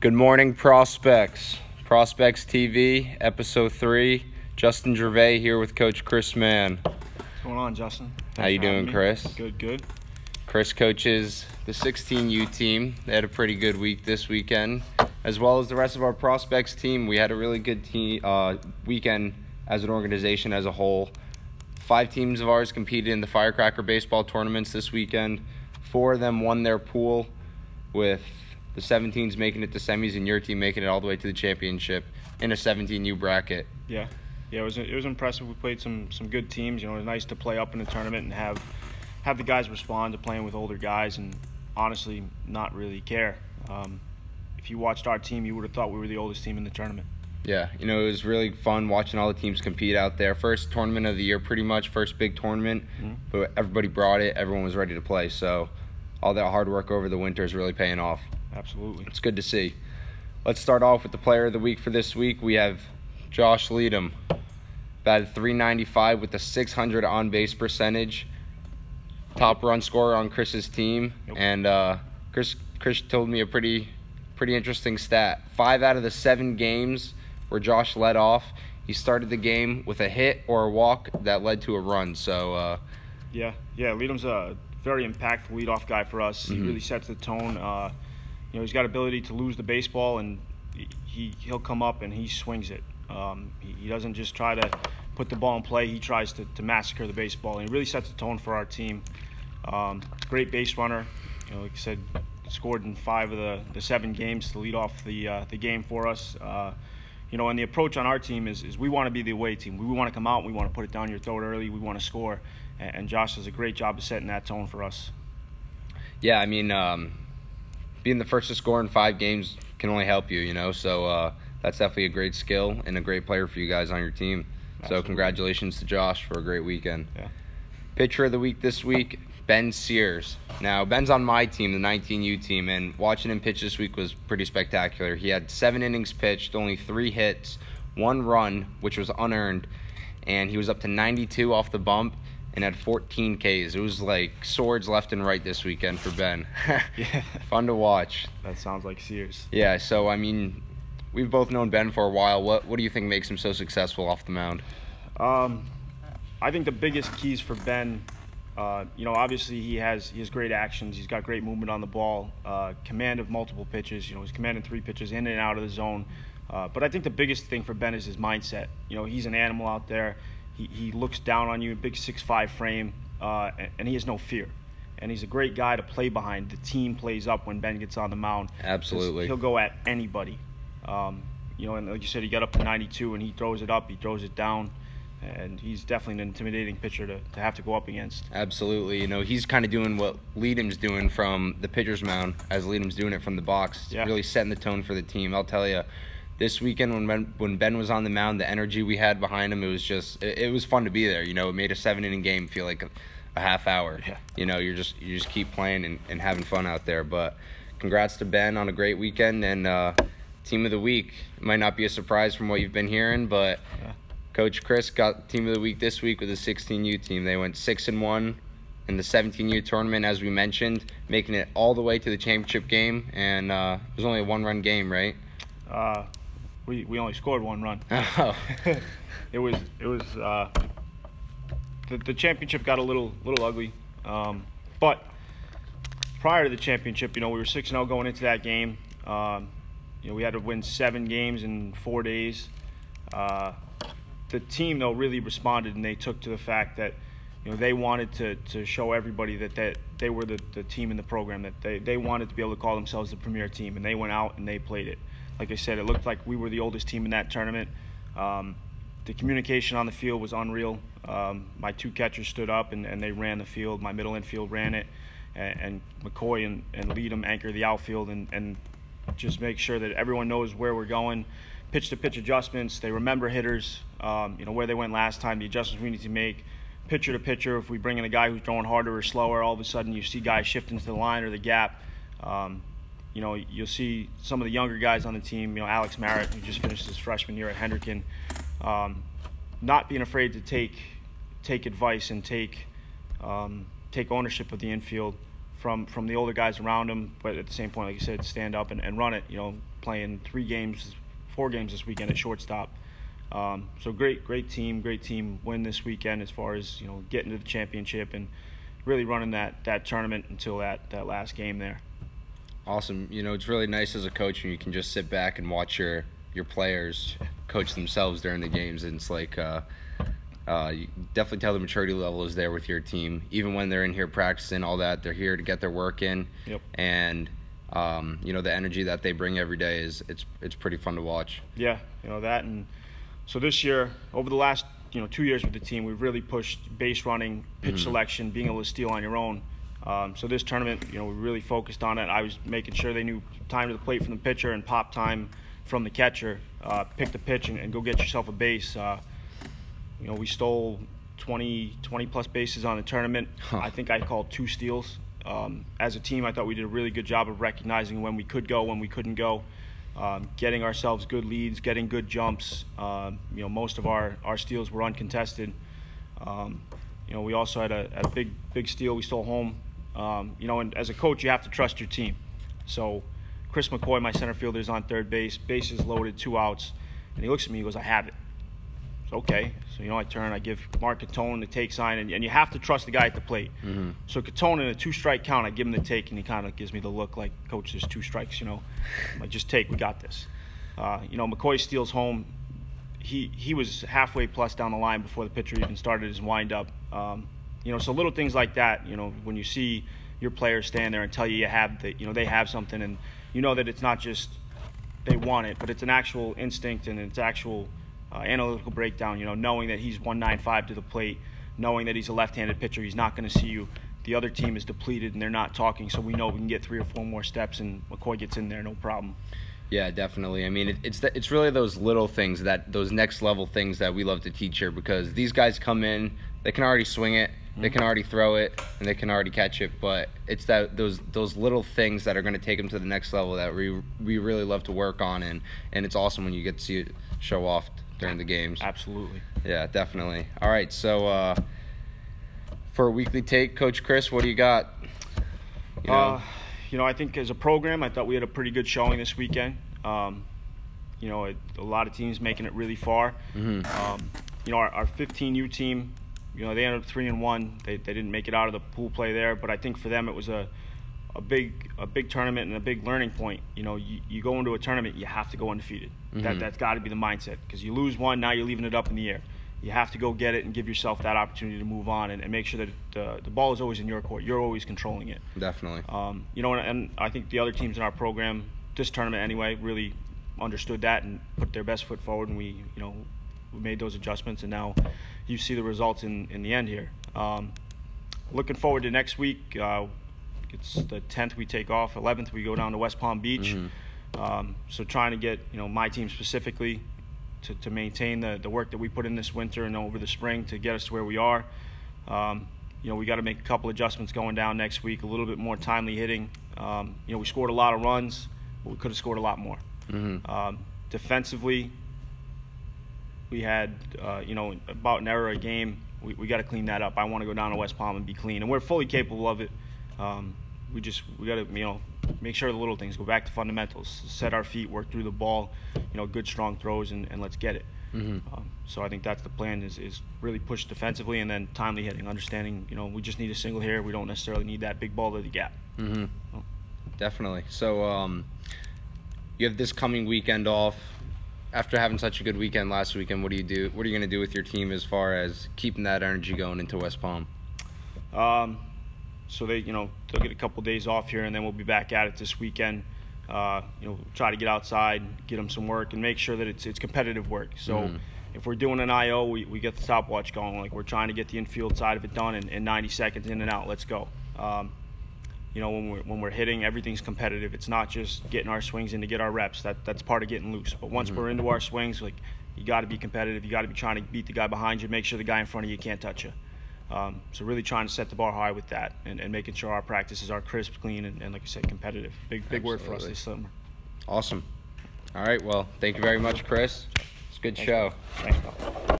Good morning, Prospects. Prospects TV, Episode 3. Justin Gervais here with Coach Chris Mann. What's going on, Justin? How you doing, Chris? Good. Chris coaches the 16U team. They had a pretty good week this weekend, as well as the rest of our Prospects team. We had a really good weekend as an organization as a whole. 5 teams of ours competed in the Firecracker baseball tournaments this weekend. 4 of them won their pool, with the 17s making it to semis and your team making it all the way to the championship in a 17U bracket. Yeah, it was impressive. We played some good teams. You know, it was nice to play up in the tournament and have the guys respond to playing with older guys and honestly not really care. If you watched our team, you would have thought we were the oldest team in the tournament. Yeah, it was really fun watching all the teams compete out there. First tournament of the year, pretty much, first big tournament, but everybody brought it. Everyone was ready to play, so all that hard work over the winter is really paying off. Absolutely. It's good to see. Let's start off with the player of the week for this week. We have Josh Leadham, batted .395 with a .600 on-base percentage. Top run scorer on Chris's team. Yep. And Chris told me a pretty interesting stat. 5 out of the 7 games where Josh led off, he started the game with a hit or a walk that led to a run. So yeah, Leadham's a very impactful leadoff guy for us. He really sets the tone. He's got ability to lose the baseball, and he'll come up and he swings it. He doesn't just try to put the ball in play. He tries to massacre the baseball, and he really sets the tone for our team. Great base runner. Like I said, scored in 5 of the 7 games to lead off the game for us. And the approach on our team is we want to be the away team. We want to come out, we want to put it down your throat early, we want to score. And Josh does a great job of setting that tone for us. Yeah, being the first to score in 5 games can only help you, so that's definitely a great skill and a great player for you guys on your team. Absolutely. So congratulations to Josh for a great weekend. Yeah. Pitcher of the week this week, Ben Sears. Now, Ben's on my team, the 19U team, and watching him pitch this week was pretty spectacular. He had 7 innings pitched, only 3 hits, 1 run, which was unearned, and he was up to 92 off the bump and had 14 Ks. It was like swords left and right this weekend for Ben. Yeah. Fun to watch. That sounds like Sears. Yeah, so, we've both known Ben for a while. What do you think makes him so successful off the mound? I think the biggest keys for Ben, obviously he has great actions. He's got great movement on the ball, command of multiple pitches. He's commanding 3 pitches in and out of the zone. But I think the biggest thing for Ben is his mindset. He's an animal out there. He looks down on you, big 6'5" frame, and he has no fear. And he's a great guy to play behind. The team plays up when Ben gets on the mound. Absolutely. He'll go at anybody. And like you said, he got up to 92 and he throws it up, he throws it down. And he's definitely an intimidating pitcher to have to go up against. Absolutely. He's kind of doing what Leadham's doing from the pitcher's mound as Leadham's doing it from the box. Yeah. Really setting the tone for the team. I'll tell you, this weekend when Ben was on the mound, the energy we had behind him, it was fun to be there. It made a 7-inning game feel like a half hour. Yeah. You just keep playing and having fun out there. But congrats to Ben on a great weekend, and team of the week. It might not be a surprise from what you've been hearing, but Yeah. Coach Chris got team of the week this week with the 16U team. They went 6-1 in the 17U tournament, as we mentioned, making it all the way to the championship game, and it was only a 1-run game, right? We only scored 1 run. Oh. It was the championship got a little ugly, but prior to the championship, we were 6-0 going into that game. We had to win 7 games in 4 days. The team, though, really responded, and they took to the fact that they wanted to show everybody that they were the team in the program, that they wanted to be able to call themselves the premier team, and they went out and they played it. Like I said, it looked like we were the oldest team in that tournament. The communication on the field was unreal. My 2 catchers stood up and they ran the field. My middle infield ran it, and McCoy and Leadham anchor the outfield and just make sure that everyone knows where we're going. Pitch-to-pitch adjustments. They remember hitters, where they went last time, the adjustments we need to make. Pitcher-to-pitcher, if we bring in a guy who's throwing harder or slower, all of a sudden you see guys shifting to the line or the gap. You'll see some of the younger guys on the team, Alex Merritt, who just finished his freshman year at Hendricken, not being afraid to take advice and take ownership of the infield from the older guys around him, but at the same point, like you said, stand up and run it. playing 4 games this weekend at shortstop. So great team win this weekend as far as, you know, getting to the championship and really running that tournament until that last game there. Awesome. You know, it's really nice as a coach when you can just sit back and watch your players coach themselves during the games. And it's like you definitely tell the maturity level is there with your team. Even when they're in here practicing all that, they're here to get their work in. Yep. And you know, the energy that they bring every day it's pretty fun to watch. Yeah, you know that. And so this year, over the last 2 years with the team, we've really pushed base running, pitch selection, being able to steal on your own. So this tournament, we really focused on it. I was making sure they knew time to the plate from the pitcher and pop time from the catcher. Pick the pitch and go get yourself a base. We stole 20 plus bases on the tournament. I think I called 2 steals. As a team, I thought we did a really good job of recognizing when we could go, when we couldn't go, getting ourselves good leads, getting good jumps. Most of our steals were uncontested. We also had a big steal we stole home. And as a coach, you have to trust your team. So Chris McCoy, my center fielder, is on third base, bases loaded, 2 outs, and he looks at me, he goes, "I have it." So, okay. So, I turn, I give Mark Catone the take sign, and you have to trust the guy at the plate. So Catone, in a 2-strike count, I give him the take, and he kind of gives me the look like, "Coach, there's 2 strikes, I'm like, just take, we got this." McCoy steals home. He was halfway plus down the line before the pitcher even started his windup. So little things like that, when you see your players stand there and tell you they have something, and that it's not just they want it, but it's an actual instinct and it's actual analytical breakdown, knowing that he's 195 to the plate, knowing that he's a left-handed pitcher, he's not going to see you. The other team is depleted and they're not talking, so we know we can get 3 or 4 more steps and McCoy gets in there, no problem. Yeah, definitely. I mean, it's really those little things, those next level things that we love to teach here, because these guys come in, they can already swing it, they can already throw it, and they can already catch it, but it's those little things that are going to take them to the next level that we really love to work on, and it's awesome when you get to see it show off during the games. Absolutely. Yeah, definitely. All right, so for a weekly take, Coach Chris, what do you got? I think as a program, I thought we had a pretty good showing this weekend. A lot of teams making it really far. Our 15U team, they ended up 3-1. They didn't make it out of the pool play there, but I think for them it was a big tournament and a big learning point. You go into a tournament, you have to go undefeated. That's got to be the mindset, because you lose one, now you're leaving it up in the air. You have to go get it and give yourself that opportunity to move on and make sure that the ball is always in your court. You're always controlling it. Definitely. And I think the other teams in our program, this tournament anyway, really understood that and put their best foot forward, and we made those adjustments, and now you see the results in the end here. Looking forward to next week. It's the 10th we take off, 11th we go down to West Palm Beach. So trying to get my team specifically to maintain the work that we put in this winter and over the spring to get us to where we are. We got to make a couple adjustments going down next week, a little bit more timely hitting. We scored a lot of runs, but we could have scored a lot more. Defensively, we had about an error a game. We got to clean that up. I want to go down to West Palm and be clean, and we're fully capable of it. We got to make sure the little things, go back to fundamentals, set our feet, work through the ball, good strong throws, and let's get it. So I think that's the plan, is really push defensively and then timely hitting, understanding we just need a single here, we don't necessarily need that big ball to the gap. Definitely. So you have this coming weekend off. After having such a good weekend last weekend, what are you going to do with your team as far as keeping that energy going into West Palm? So they'll get a couple days off here, and then we'll be back at it this weekend. Try to get outside, get them some work, and make sure that it's competitive work. So if we're doing an IO, we get the stopwatch going. Like, we're trying to get the infield side of it done in 90 seconds, in and out. Let's go. When we're hitting, everything's competitive. It's not just getting our swings in to get our reps. That's part of getting loose. But once we're into our swings, you got to be competitive. You got to be trying to beat the guy behind you, make sure the guy in front of you can't touch you. So really trying to set the bar high with that, and making sure our practices are crisp, clean, and like I said, competitive. Big word for us this summer. Awesome. All right, well, thank you very much, Chris. It's a good show. Thanks, Bob.